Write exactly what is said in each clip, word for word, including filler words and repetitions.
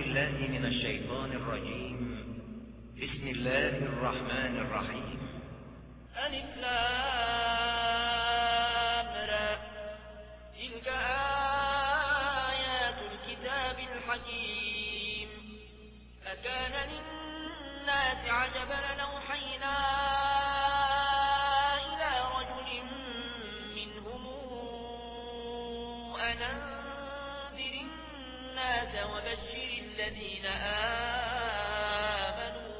بالله من الشيطان الرجيم. بسم الله الرحمن الرحيم. ألف لام را. تلك آيات الكتاب الحكيم. أكان للناس عجبا أوحينا إلى رجل منهم أن أنذر الناس وبشر الذين آمنوا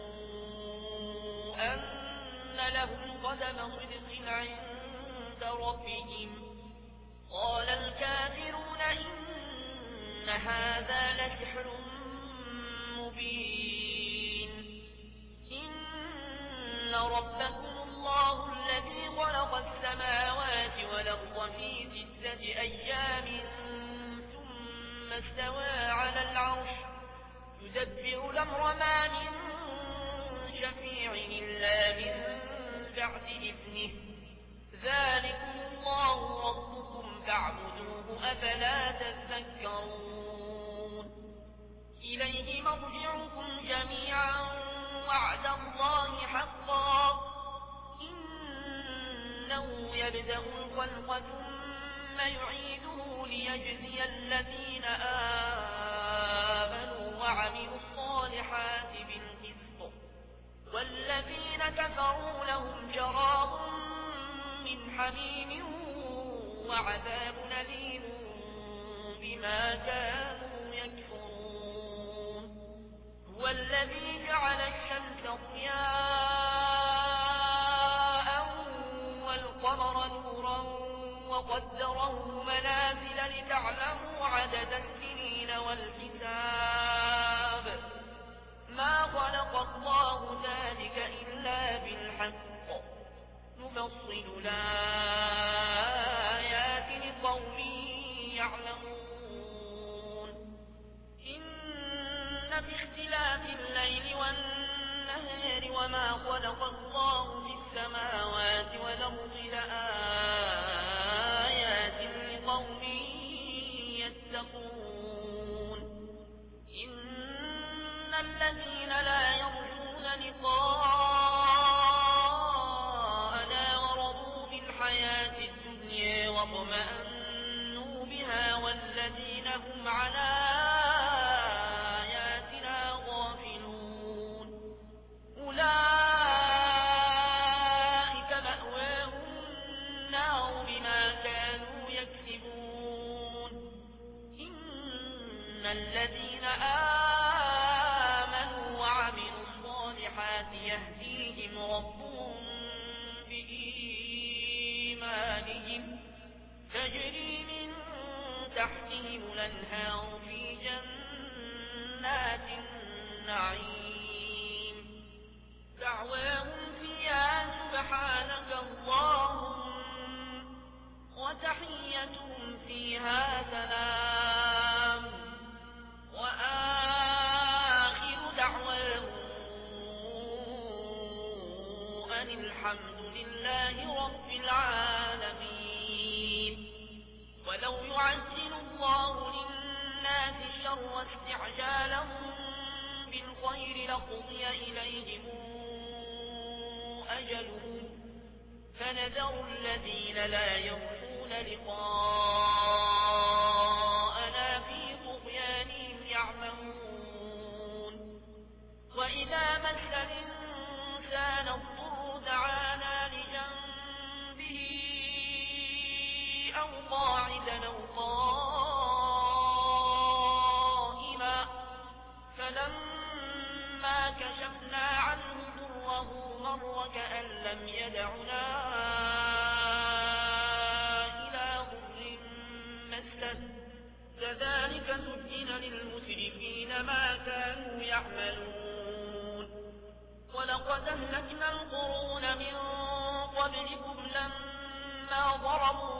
أن لهم قدم صدق عند ربهم. قال الكافرون إن هذا لسحر مبين. إن ربكم الله الذي خلق السماوات والأرض في ستة أيام ثم استوى على العرش يدبر الأمر ما من شفيع إلا من بعد إذنه. ذلكم الله ربكم فاعبدوه أفلا تذكرون. إليه مرجعكم جميعا وعد الله حقا. إنه يبدأ الخلق ثم يعيده ليجزي الذين آمنوا وعملوا الصالحات بالقسط والذين كفروا لهم شراب من حميم وعذاب أليم بما كانوا يكفرون. هو الذي جعل الشمس ضياء والقمر نورا وقدره منازل لتعلموا عدد السنين والحساب. ما خلق الله ذلك إلا بالحق. نفصل الآيات لقوم يعلمون. إن في اختلاف الليل والنهار وما خلق الله في السماوات والأرض لآيات لقوم يتقون. إن الذين لا يرجون لقاءنا ورضوا بالحياة الدنيا واطمأنوا بها والذين هم على آياتنا غافلون أولئك مأواهم النار بما كانوا يكسبون. إن الذين آمنوا وعملوا الصالحات يهديهم ربهم بإيمانهم تجري من تحتهم الأنهار في جنات النعيم. دعواهم فيها سبحانك اللهم وتحيتهم فيها سلام وآخر دعواهم أن الحمد لله رب العالمين. ولو يعجل الله للناس الشر استعجالهم بالخير لقضي إليهم أجلهم فنذر الذين لا يرجون لقاءنا في طغيانهم يعمهون. وإذا مس الإنسان الضر دعانا لجنبه أو قاعدا أو قائما فلما كشفنا عنه ضره مر كأن لم يدعنا إلى ضر مسه. كذلك زين للمسرفين ما كانوا يعملون. ولقد أهلكنا القرون من قبلكم لما ضربوا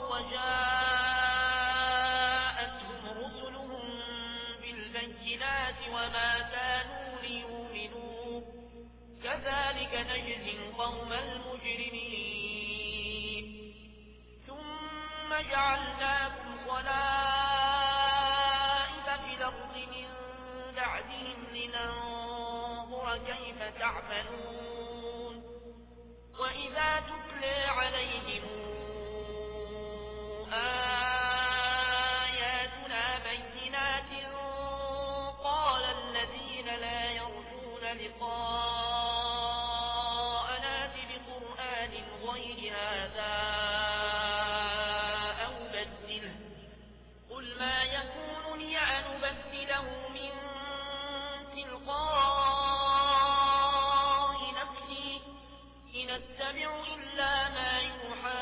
وجاءتهم رسلهم بالبينات وما كانوا ليؤمنوا. كذلك نجزي القوم المجرمين. ثم جعلناكم خلائف في الأرض من بعدهم لننظر كيف تعملون وإذا تتلى عليهم آياتنا بينات قال الذين لا يرجون لقاءنا بقرآن غير هذا أو بدله قل ما يكون لي أن أبدله من تلقاء نفسي إن أتبع إلا ما يوحى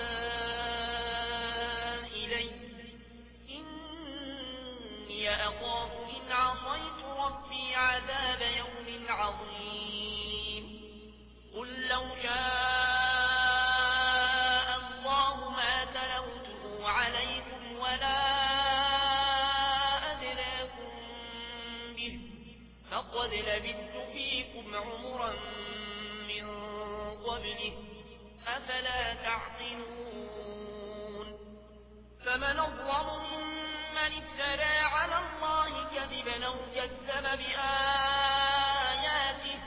إلي إني أخاف إن عصيت ربي عذاب يوم عظيم قل لو شاء الله ما تلوته عليكم ولا أدراكم به فقد لبثت فيكم عمرا من قبله أفلا تعقلون فمن أظلم ممن افترى على الله كذبا أو كذب بآياته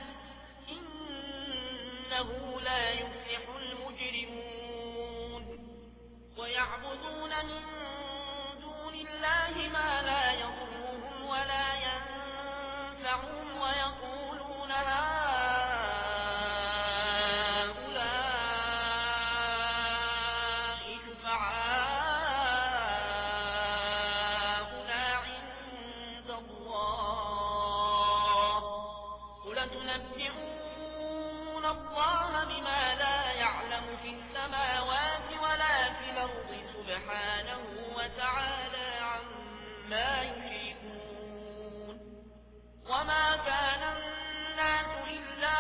إنه لا يفلح المجرمون ويعبدون من دون الله ما لا يضرهم ولا ينفعهم ويقولون هؤلاء شفعاؤنا عند الله قل تنبئون الله بما لا يعلم في السماوات ولا في الأرض سبحانه وتعالى عما يشركون وما كان الناس إلا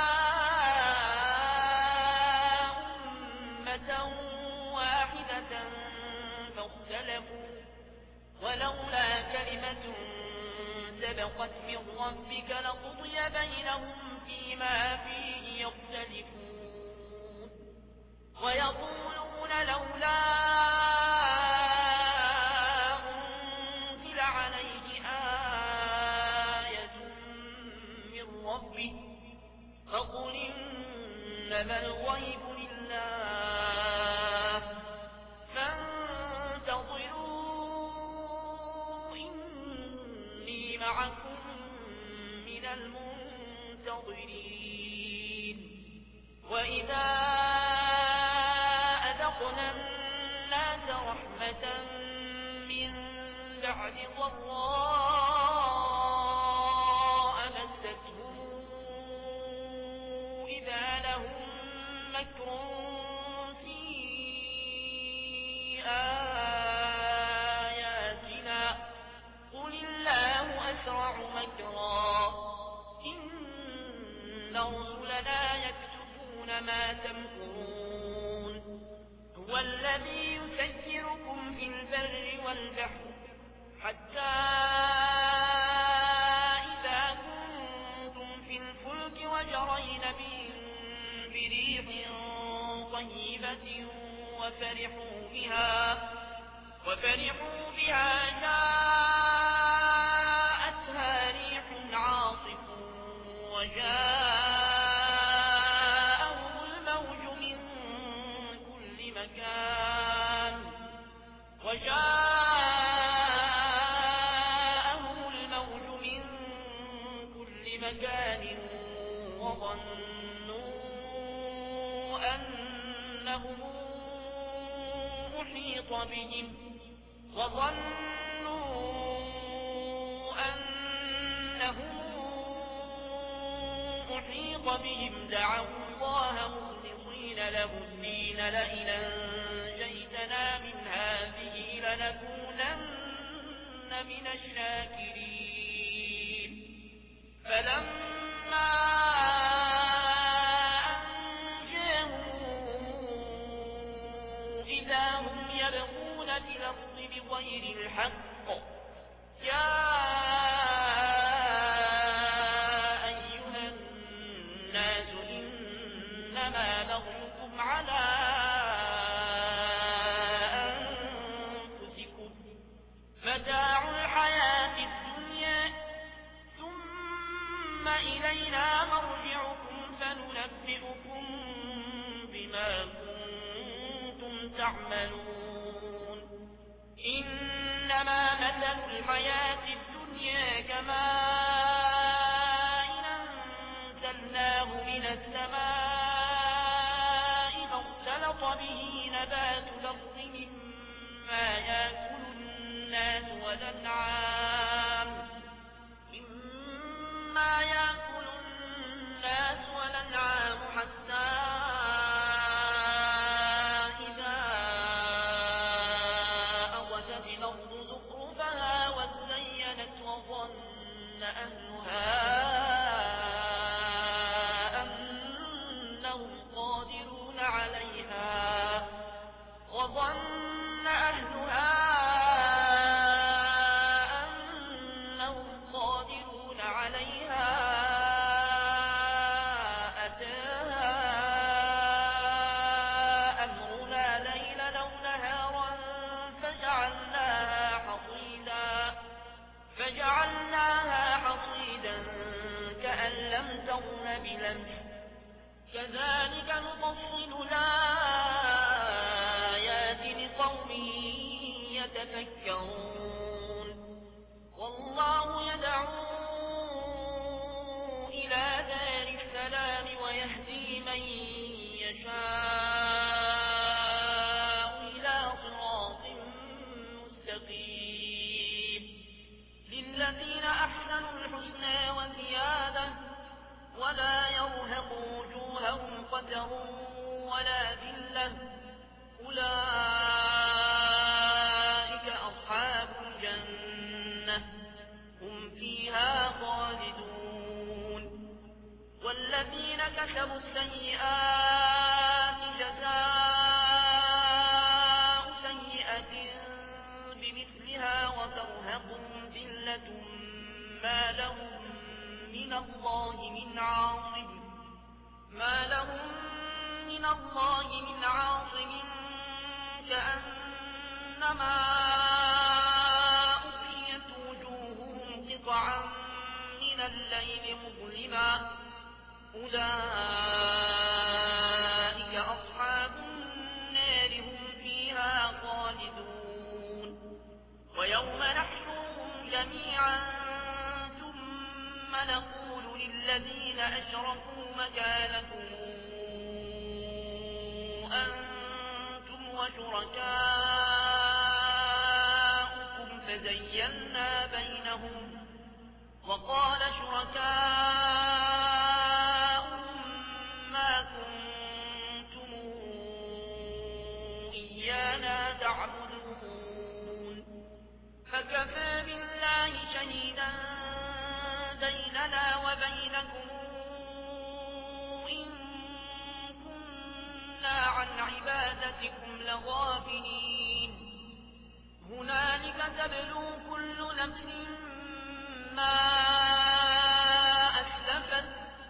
أمة واحدة فاختلفوا ولولا كلمة سبقت من ربك لقضي بينهم فيما فيه يختلفون ويقولون لولا أنزل عليه آية من ربه فقل إنما الغيب لله فانتظروا إني معكم من المنتظرين وإذا أذقنا الناس رحمة من بعد ضراء مستهم إذا لهم مكر في آياتنا قل الله أسرع مكرا إن رسلنا يكتبون ما تمكرون هو الذي يسيركم في البر والبحر حتى إذا كنتم في الفلك وجرين بهم بريح طيبة وفرحوا بها وفرحوا بها جاءتها ريح عاصف وجاءهم الموج من كل مكان وجاءهم الموج من كل مكان وظنوا أنهم أحيط بهم وظنوا أنهم أحيط بهم دعوا الله مخلصين له الدين لئن أنجيتنا من هذه لنكونن من الشاكرين فلما أنجاهم إذا هم يبغون في الأرض بغير الحق يا أيها الناس إنما بغيكم على أنفسكم متاع الحياة الدنيا إلينا مرجعكم فننبئكم بما كنتم تعملون إنما مثل الحياة الدنيا كماء أنزلناه من السماء فاختلط به نبات الأرض مما يأكل الناس والأنعام مما يأكل الناس والأنعام حتى إذا أخذت الأرض زخرفها وزينت وظن أهلها أنهم قادرون عليها وظن أهلها أنهم قادرون عليها أتاها أمرنا ليلا أو نهارا فجعلناها حصيدا فجعلناها حصيدا كأن لم تغن بلمس كذلك نفصل الآيات لقوم يتفكرون والله يدعو إلى دار السلام ويهدي من يشاء إلى صراط مستقيم للذين أحسنوا الحسنى وزيادة ولا يرهق وجوههم قتر ولا ذلة أولئك أصحاب الجنة هم فيها خالدون والذين كسبوا السيئات جزاء سيئة بمثلها وترهقهم ذلة ما لهم من الله من عاصم ما لهم من الله من عاصم كأنما أغشيت وجوههم قطعا من الليل مظلما أولئك أصحاب النار هم فيها خالدون ويوم نحشرهم جميعا ثم نقول للذين أشركوا مكانكم أنتم وشركاؤكم فزيّلنا بينهم وقال شركاؤهم ما كنتم إيانا تعبدون فكفى بالله شهيدا بيننا وبينكم إن كنا عن عبادتكم لغافلين هنالك تبلو كل نفس ما أسلفت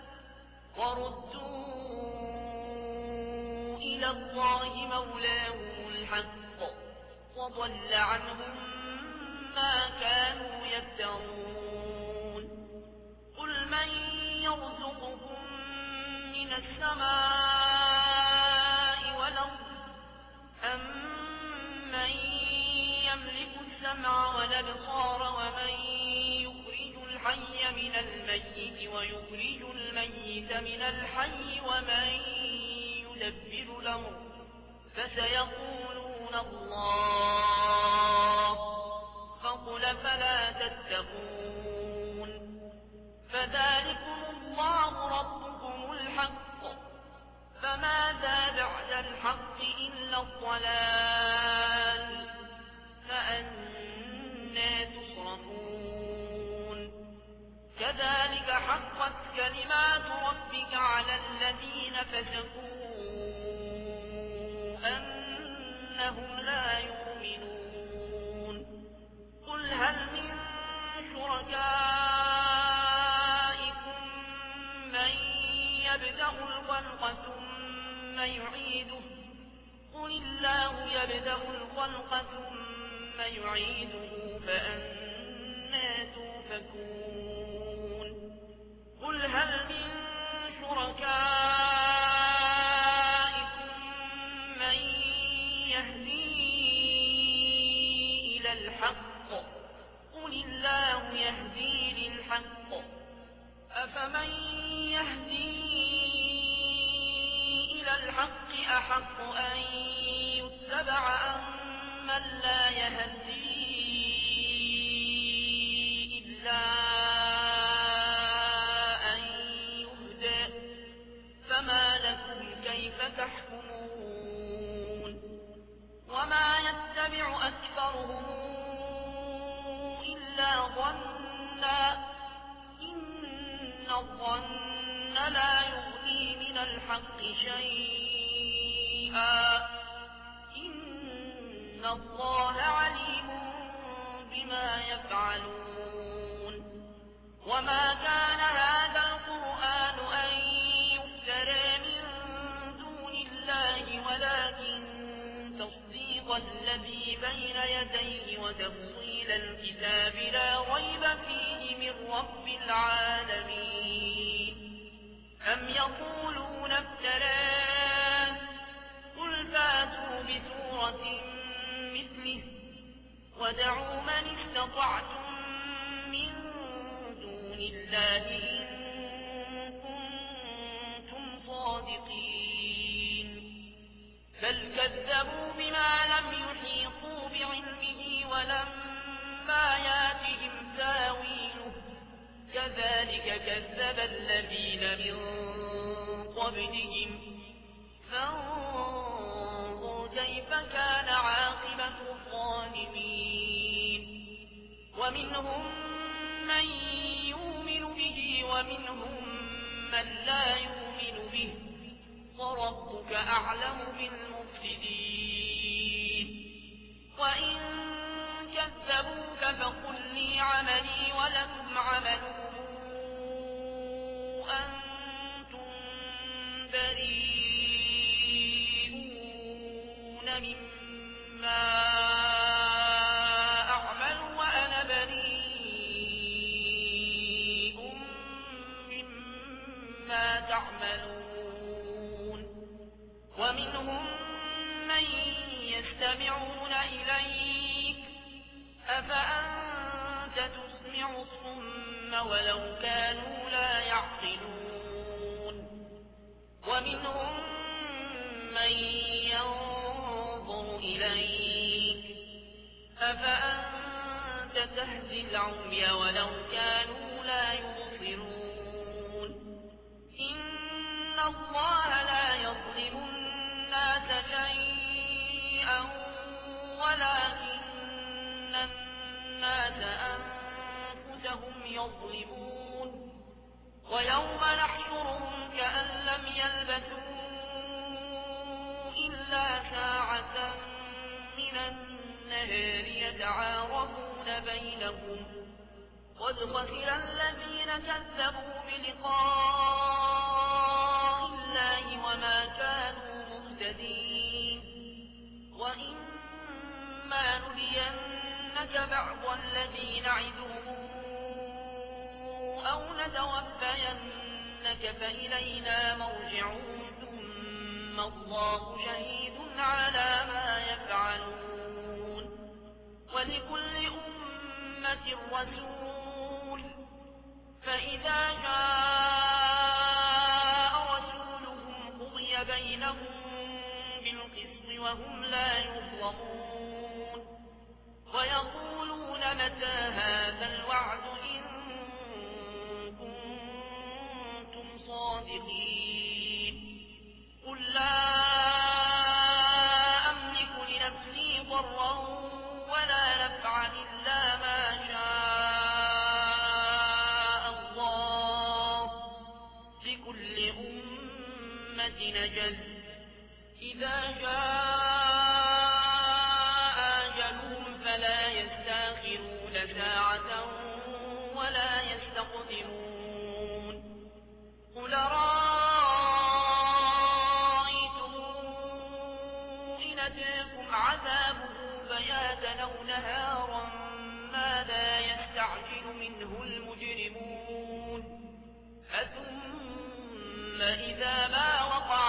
وردوا إلى الله مولاهم الحق وضل عنهم ما كانوا يفترون قل من يرزقكم من السماء والأرض أم من يملك السمع والأبصار ومن يخرج الحي من الميت ويخرج الميت من الحي ومن يدبر الأمر فسيقولون الله فقل فلا تتقون فذلكم الله ربكم الحق فماذا بعد الحق إلا الضلال فأنى تصرفون كذلك حقت كلمات ربك على الذين فسقوا أنهم لا يؤمنون قل هل من شركائكم من يبدأ الخلق ثم يعيده قل الله يبدأ الخلق ثم يعيده فأنى توفكون قل هل أفمن يهدي إلى الحق أحق أن يتبع أم من لا يهدي إلا أن يهدى فما لكم كيف تحكمون وما يتبع أكثرهم إلا ظنا إن الظن لا يغني من الحق شيئا إن الله عليم بما يفعلون وما كان هذا القرآن أن يفترى من دون الله ولكن تصديق الذي بين يديه وتفصيل الكتاب لا ريب فيه من رب العالمين أم يقولون افتراه قل فاتوا بسورة مثله ودعوا من استطعتم من دون الله إن كنتم صادقين بل كذبوا بما لم يحيطوا بعلمه ولما ياتهم تاويله كذلك كذب الذين من قبلهم فانظر كيف كان عاقبة الظالمين ومنهم من يؤمن به ومنهم من لا يؤمن به وربك أعلم بالمفسدين وإن كذبوك فقل لي عملي ولكم عملكم أنتم بريئون مما أعمل وأنا بريء مما تعملون ومنهم من يستمعون إليك أفأنت تسمع الصم ولو كانوا لا يعقلون ومنهم من ينظر إليك أفأنت تهدي العمي ولو كانوا لا يبصرون إن الله لا يظلم الناس شيئا ولكن الناس أنفسهم يظلمون ويوم نحشرهم كأن لم يلبثوا إلا ساعة من النهار يتعارفون بينهم قد خسر الذين كذبوا بلقاء الله وما كانوا مهتدين وإما نرينك بعض الذي نعدهم أو نتوفينك فإلينا مرجعهم ثم الله شهيد على ما يفعلون ولكل أمة رسول فإذا جاء رسولهم قضي بينهم بالقسط وهم لا يظلمون ويقولون متى هذا الوعد إن كنتم صادقين قل لا أملك لنفسي ضرا ولا نفعا إلا ما شاء الله لكل أمة نجل إذا جاء أجلهم فلا يستأخرون ساعة ولا يستقدمون قل رأيتم إن أتاكم عذابه بياتا أو نهارا ماذا يستعجل منه المجرمون أثم إذا ما وقع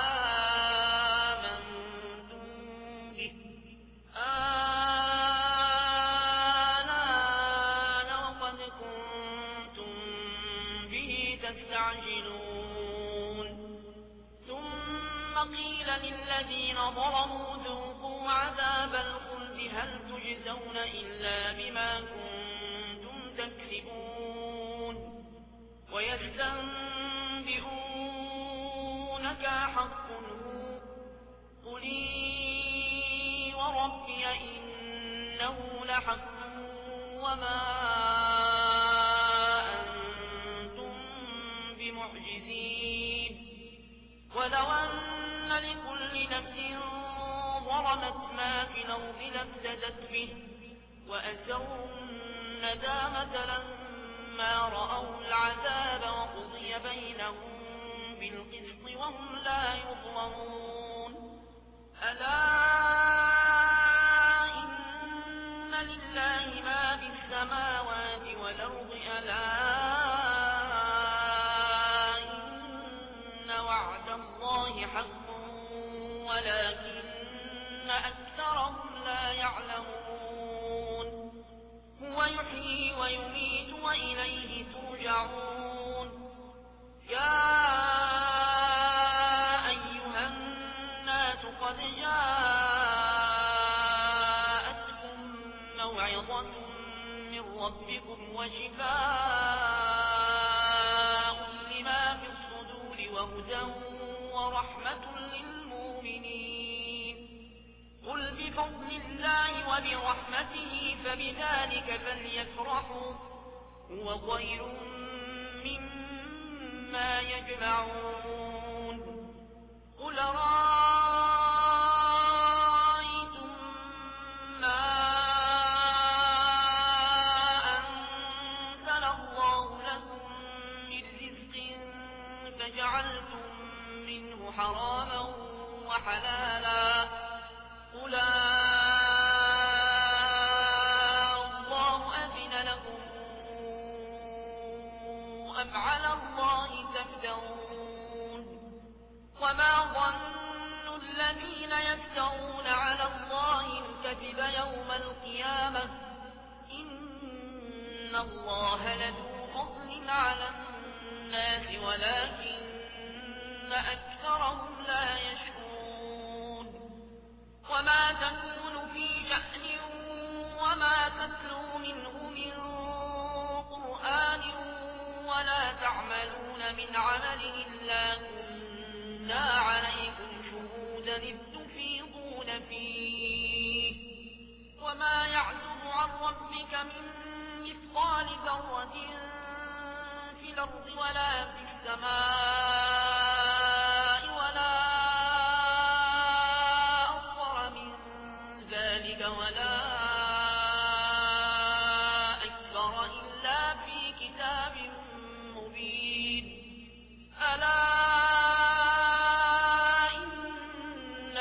آمنتم به آنان وقد كنتم به يستعجلون ثم قيل للذين ظلموا ذوقوا عذاب الخلد هل تجزون إلا بما كنتم تكسبون ويستنبئونك حق هو قل إي وربي إنه لحق وما أنتم بمعجزين ولو أن لكل نفس ظلمت ما في الأرض لافتدت به وأسروا الندامة لما رأوا العذاب وقضي بينهم بالقسط وهم لا يظلمون ألا إن لله ما في السماوات والأرض ألا إن وعد الله حق ولكن أكثرهم لا يعلمون هو يحيي ويميت وإليه ترجعون يا أيها الناس قد جاءتكم موعظة من ربكم وشفاء لما في الصدور وهدى ورحمة للمؤمنين قل بفضل الله وبرحمته فبذلك فليفرحوا هو خير مما يجمعون قل رأيتم ما أنزل الله لكم من رزق فجعلتم منه حراما وحلالا قل الله أذن لكم أم على الله تفترون وما ظن الذين يفترون على الله الكذب يوم القيامة إن الله لذو فضل على الناس ولكن أكثرهم لا يشكرون وما تكون في شأن وما تتلو منه من قرآن ولا تعملون من عمل إلا كنا عليكم شهودا إذ تفيضون فيه وما يعزب عن ربك من مثقال ذرة في الأرض ولا في السماء ولا أصغر من ذلك ولا أكبر إلا في كتاب مبين ألا إن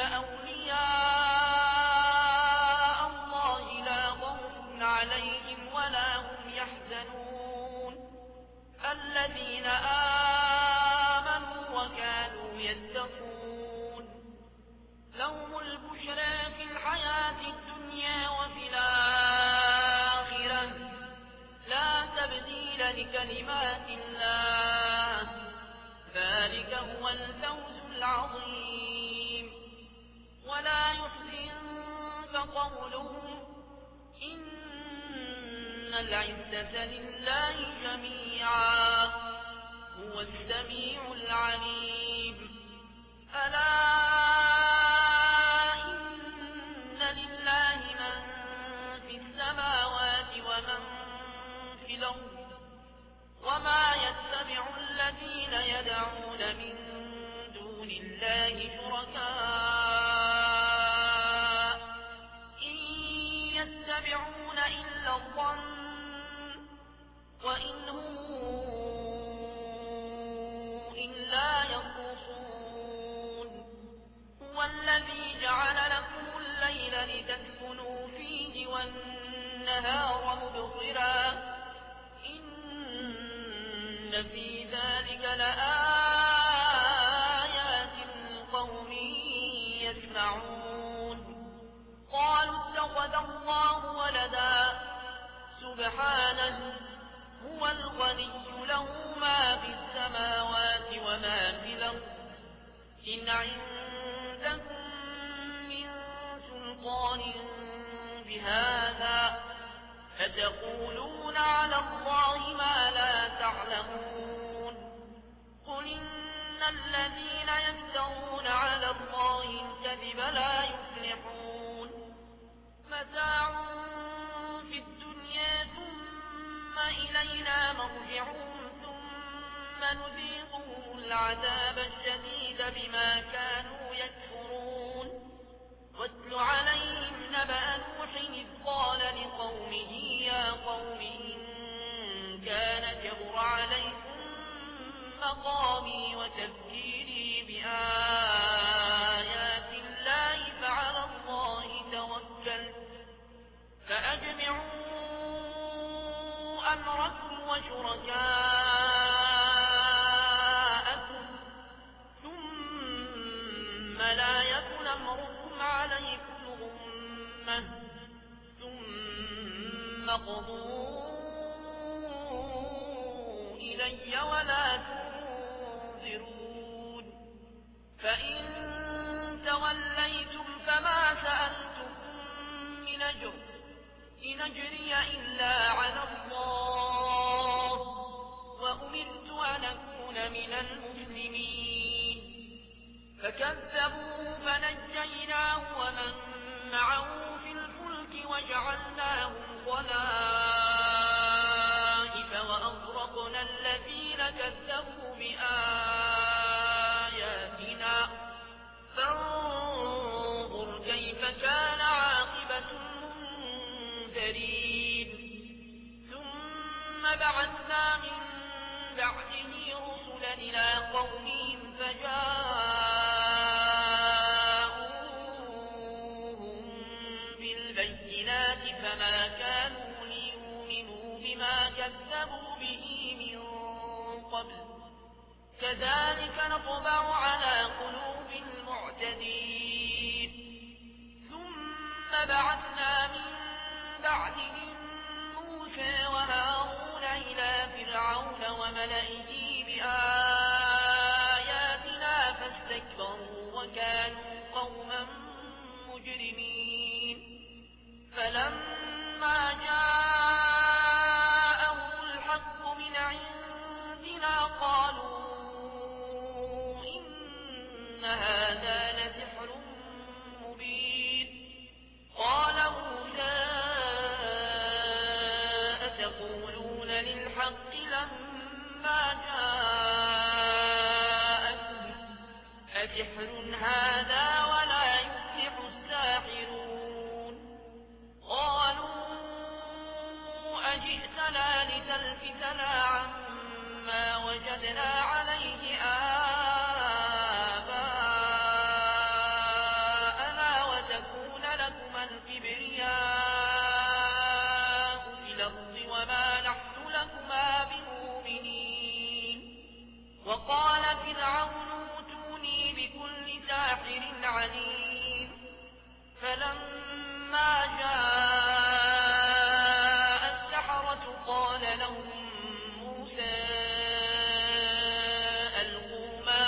أولياء الله لا خوف عليهم ولا هم يحزنون الذين آمنوا وكانوا يتقون لهم البشرى في الحياة الدنيا وفي الآخرة لا تبديل لكلمات الله ذلك هو الفوز العظيم ولا يحزنك قولهم إن العزة لله جميعا هو السميع العليم ألا إن لله من في السماوات ومن في الأرض وما يتبع الذين يدعون من دون الله شركاء إن يتبعون إلا الظن وإن هم إلا يخرصون هو الذي جعل لكم الليل لتسكنوا فيه والنهار مبصرا إن في ذلك لآيات لقوم يسمعون قالوا اتخذ الله ولدا سبحانه هو الغني له ما في السماوات إن عندكم من سلطان بهذا فتقولون على الله ما لا تعلمون قل إن الذين يفترون على الله الكذب لا يفلحون متاع في الدنيا ثم إلينا مرجعهم ثم نذيقهم العذاب الشديد بما كانوا يكفرون واتل عليهم نبأ نوح إذ قال لقومه يا قوم إن كان كبر عليكم مقامي وتذكيري بآيات الله فعلى الله توكلت فأجمعوا أمركم وشركاءكم ثم لا يكن أمركم عليكم غمة ثم قضوا إلي ولا تنظرون فإن توليتم فما سألتكم من أجر إن أجري إلا على الله وأمرت أن أكون من المسلمين فكذبوه فنجيناه ومن معه في الفلك وجعلناهم خلائف وأغرقنا الذين كذبوا بآياتنا فانظر كيف كان عاقبة المنذرين ثم بعثنا من بعده رسلا إلى قومهم فجاءوهم بالبينات فما كانوا ليؤمنوا بما كذبوا به من قبل كذلك نطبع على قلوب المعتدين ثم بعثنا من بعدهم موسى وهارون إلى فرعون وملئه بآياتنا فاستكبروا وكانوا قوما مجرمين فلما جاءهم الحق من عندنا قالوا إن هذا لسحر مبين قال موسى أتقولون للحق لما جاءكم أسحر هذا ولا يفلح الساحرون قالوا أجئتنا لتلفتنا عما وجدنا عليه آباءنا وتكون لكما الكبرياء في الأرض وما نحن لكما بمؤمنين وقال فرعون ائتوني بكل ساحر عليم فلما جاء السحرة قال لهم موسى ألقوا ما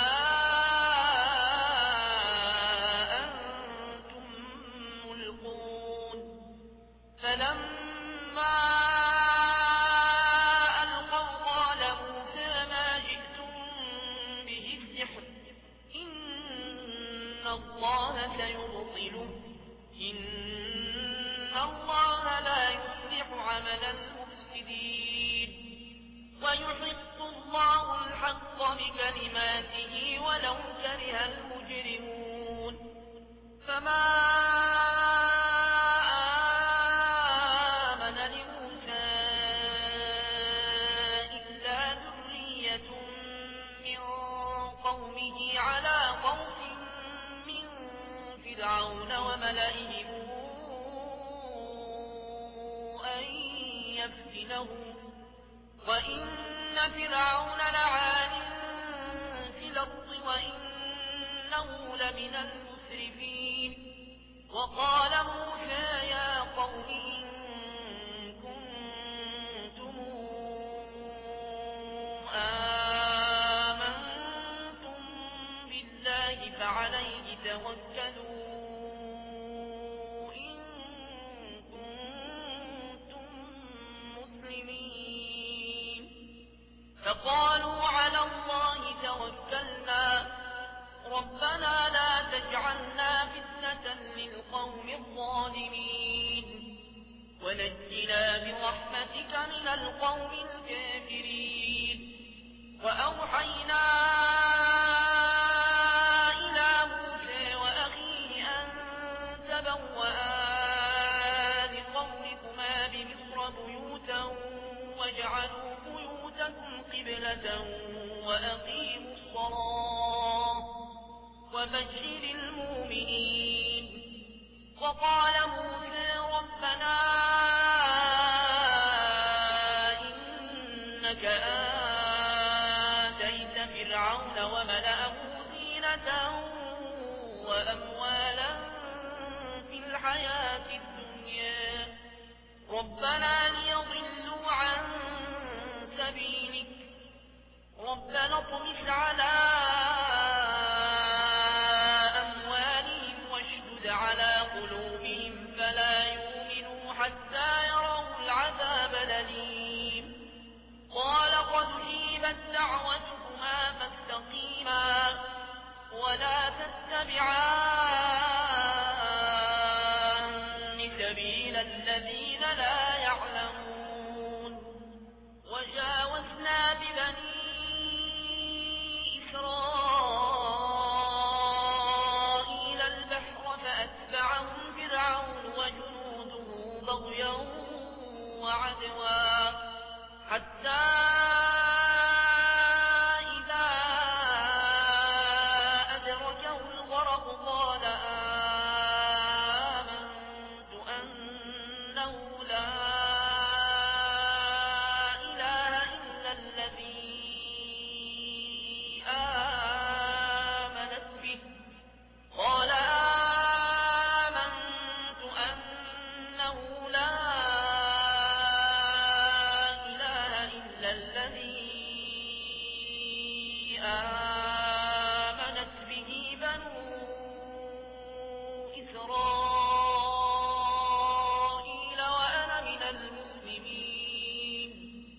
أنتم ملقون فلما ألقوا قال موسى ما جئتم به السحر إن الله سيبطله إن الله لا يصلح عمل المفسدين ويحق الله الحق بكلماته ولو كره المجرمون فما آمن لموسى إلا ذرية من قومه على خوف من فرعون وملئهم أن يفتنهم وإن فرعون لعال في الأرض وإنه لمن المسرفين وقال موسى يا قوم إن كنتم آمنتم بالله وقالوا على الله توكلنا ربنا لا تجعلنا فتنة للقوم الظالمين ونجنا برحمتك من القوم الكافرين. وأوحينا إلى موسى وأخيه أن تبوأ لقومكما بمصر بيوتا واجعلوا بيوتكم قبلة وأقيموا الصلاة وبشر المؤمنين. وقال موسى ربنا إنك آتيت فرعون وملأه زينة وأموالا في الحياة الدنيا ربنا ليضلوا عن سبيلك ربنا اطمس على أموالهم واشدد على قلوبهم فلا يؤمنوا حتى يروا العذاب الأليم. قال قد أجيبت دعوتكما فاستقيما ولا تتبعان سبيل الذين لا يعلمون. وجاوزنا ببني إسرائيل البحر فأتبعهم فرعون وجنوده بغيا وعدوا حتى إذا أدركه الغرق قال آمنت أنه لا إله إلا الذي آمنت به قال آمنت أنه لا إله إلا الذي آمنت به بنو إسرائيل وأنا من المسلمين.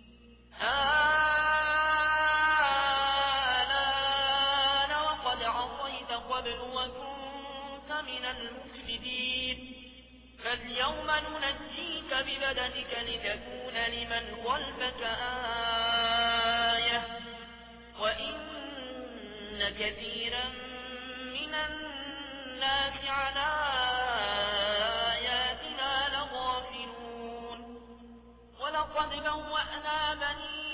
آلان وقد عصيت قبل وكنت من المفسدين فاليوم ننجيك ببدنك لتكون لمن خلفك آية وإن كثيرا من الناس على آياتنا لغافلون. ولقد بوأنا بني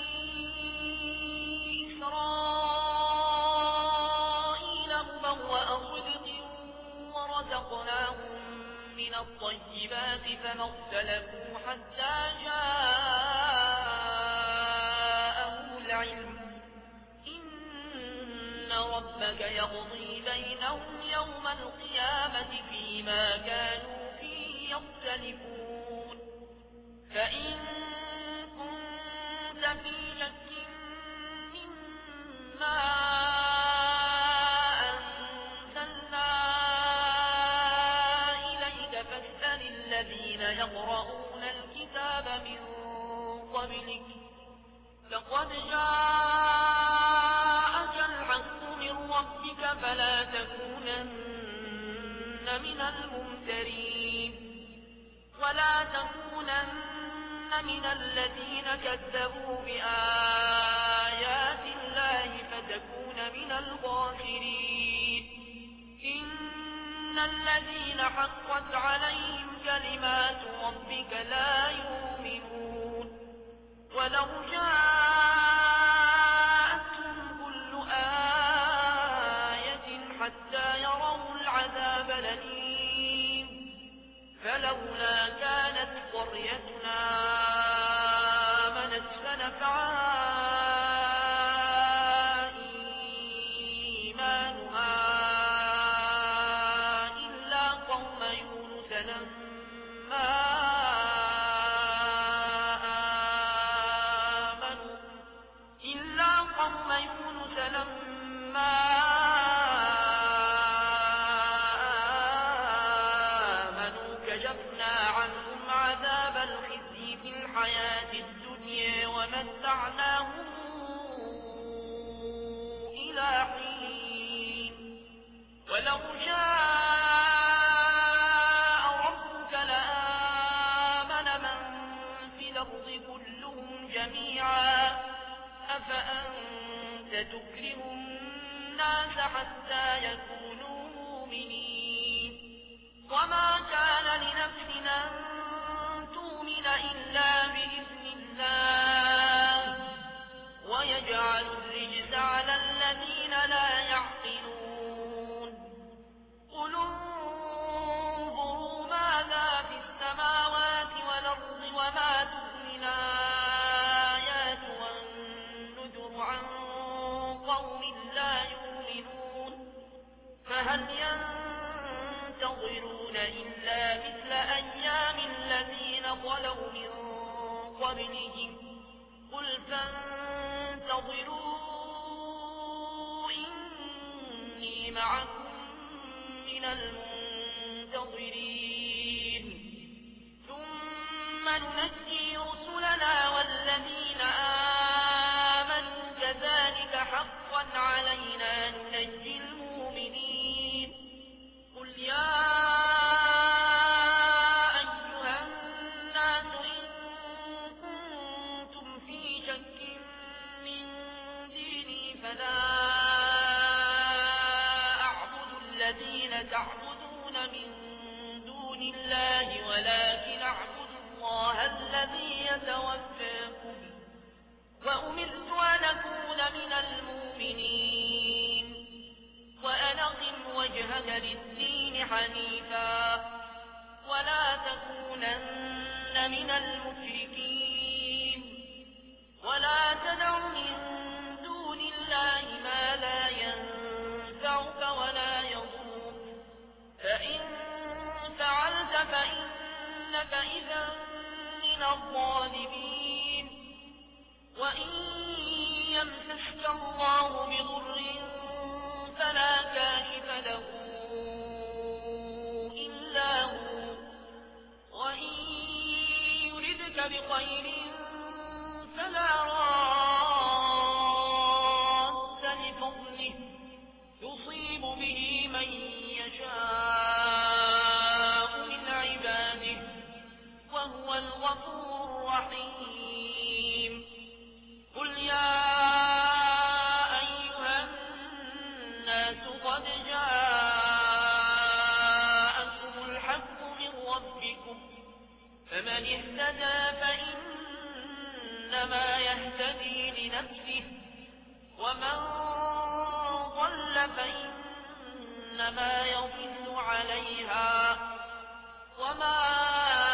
إسرائيل مبوأ صدق ورزقناهم من الطيبات فما اختلفوا حتى جاءهم العلم إن ربك يقضي بينهم يوم القيامة فيما كانوا فيه يختلفون. فإن كنت في شك مما أنزلنا إليك فاسأل الذين يقرؤون الكتاب من قبلك لقد جاءك الحق من ربك فلا تكونن من الممترين ولا تكونن من الذين كذبوا بآيات الله فتكون من الخاسرين. إن الذين حقت عليهم كلمات ربك لا يؤمنون ولو جاءتهم كل آية حتى يروا العذاب الأليم فلولا كانت قريتنا آمنت فنفعها إيمانها إلا قوم يونس لما آمنوا ولو شاء ربك لآمن من في الأرض كلهم جميعا أفأنت تكره الناس حتى يكونوا مؤمنين وما كان لنفس أن تؤمن إلا بإذن الله ويجعل الرجس على الذين لا يعقلون قل انظروا ماذا في السماوات والأرض وما تغني الآيات والنذر عن قوم لا يؤمنون فهل ينتظرون إلا مثل أيام الذين خلوا من قبلهم قل فانتظروا إني معكم من المنتظرين ثم ننجي رسلنا والذين آمنوا كذلك حقا علينا ننجي المؤمنين قل يا أيها الناس إن كنتم في شك من ديني فلا أعبد الذين تعبدون من دون الله ولكن أعبد الله الذي يتوفاكم وأمرت أن أكون من المؤمنين وأن أقم وجهك للدين حنيفا ولا تكونن من المشركين ولا تدع من دون الله ما لا ينفعك ولا يضرك فإن فعلت فإنك إذا من الظالمين وإن يمسسك الله بضر فلا كاشف له إلا هو وإن يردك بخير فلا راد لفضله يصيب به من يشاء من عباده وهو الغفور الرحيم قل يا أيها الناس قد جاءكم الحق من ربكم فمن اهتدى فإنما يهتدي لنفسه ومن ضل فإنما يضل عليها وما